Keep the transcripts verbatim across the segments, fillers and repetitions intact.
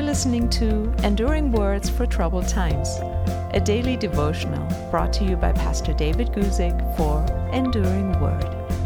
listening to Enduring Words for Troubled Times, a daily devotional brought to you by Pastor David Guzik for Enduring Word.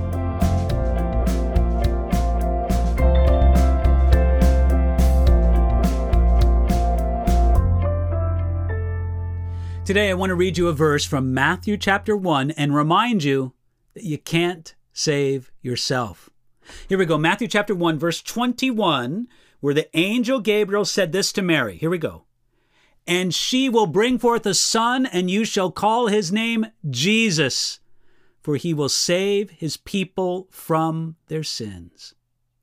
Today I want to read you a verse from Matthew chapter one and remind you that you can't save yourself. Here we go, Matthew chapter one, verse twenty-one, where the angel Gabriel said this to Mary. Here we go. And she will bring forth a son, and you shall call his name Jesus, for he will save his people from their sins.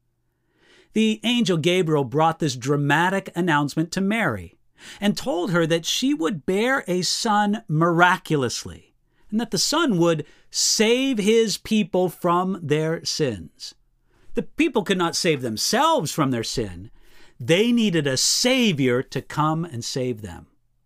The angel Gabriel brought this dramatic announcement to Mary and told her that she would bear a son miraculously, and that the son would save his people from their sins. The people could not save themselves from their sin. They needed a Savior to come and save them.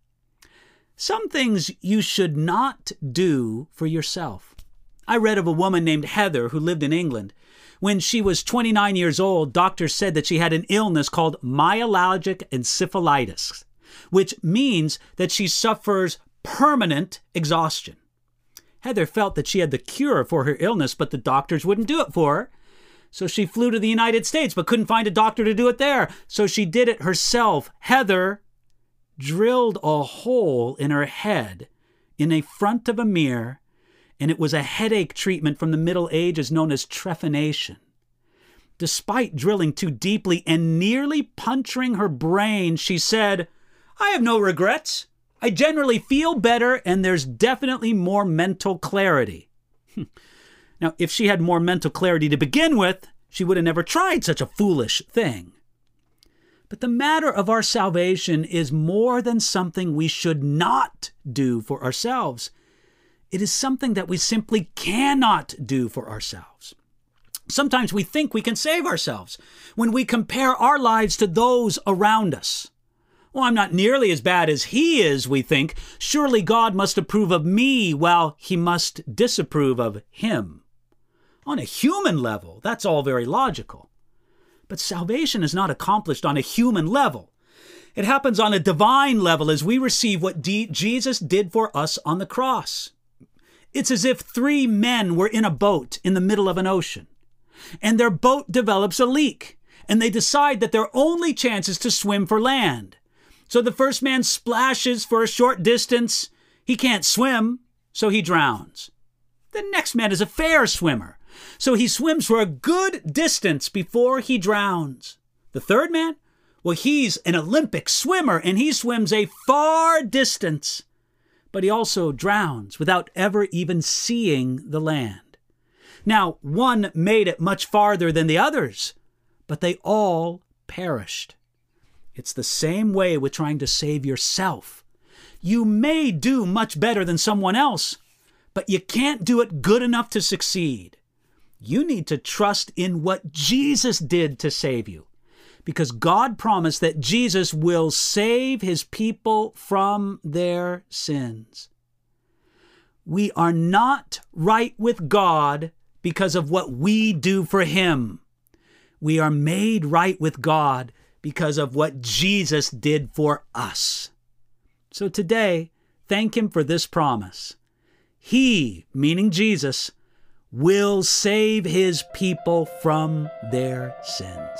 Some things you should not do for yourself. I read of a woman named Heather who lived in England. When she was twenty-nine years old, doctors said that she had an illness called myalgic encephalitis, which means that she suffers permanent exhaustion. Heather felt that she had the cure for her illness, but the doctors wouldn't do it for her. So she flew to the United States, but couldn't find a doctor to do it there. So she did it herself. Heather drilled a hole in her head in the front of a mirror, and it was a headache treatment from the Middle Ages known as trephination. Despite drilling too deeply and nearly puncturing her brain, she said, "I have no regrets. I generally feel better, and there's definitely more mental clarity." Now, if she had more mental clarity to begin with, she would have never tried such a foolish thing. But the matter of our salvation is more than something we should not do for ourselves. It is something that we simply cannot do for ourselves. Sometimes we think we can save ourselves when we compare our lives to those around us. Well, I'm not nearly as bad as he is, we think. Surely God must approve of me while he must disapprove of him. On a human level, that's all very logical. But salvation is not accomplished on a human level. It happens on a divine level as we receive what D- Jesus did for us on the cross. It's as if three men were in a boat in the middle of an ocean, and their boat develops a leak, and they decide that their only chance is to swim for land. So the first man splashes for a short distance. He can't swim, so he drowns. The next man is a fair swimmer, so he swims for a good distance before he drowns. The third man, well, he's an Olympic swimmer, and he swims a far distance, but he also drowns without ever even seeing the land. Now, one made it much farther than the others, but they all perished. It's the same way with trying to save yourself. You may do much better than someone else, but you can't do it good enough to succeed. You need to trust in what Jesus did to save you, because God promised that Jesus will save his people from their sins. We are not right with God because of what we do for him. We are made right with God because of what Jesus did for us. So today, thank him for this promise. He, meaning Jesus, will save his people from their sins.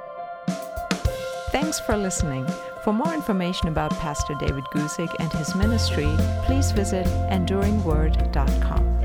Thanks for listening. For more information about Pastor David Guzik and his ministry, please visit enduring word dot com.